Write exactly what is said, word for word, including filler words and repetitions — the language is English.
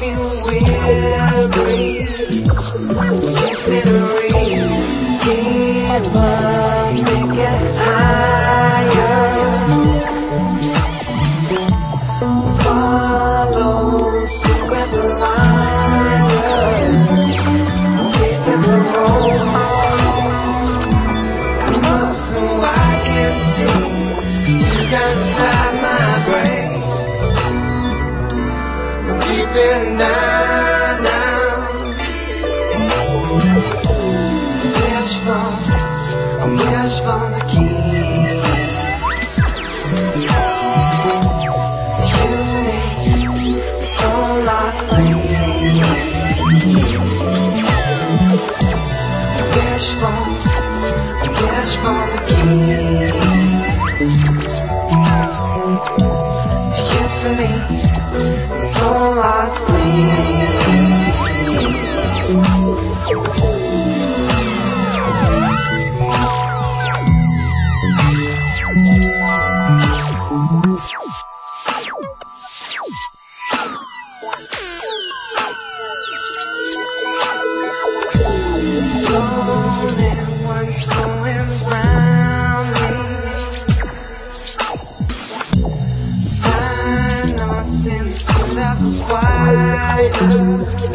walking weary, literary, keep up, it gets higher. Follow, see where the line, place in the road, come up so I can see. You got inside my brain, deep in down, down. Wish for, I wish for the keys. Tuning, soul I sleep. Wish for, I wish for the keys. Symphony, soul I sleep. Rolling one's flowing round me. Time not since you left quiet.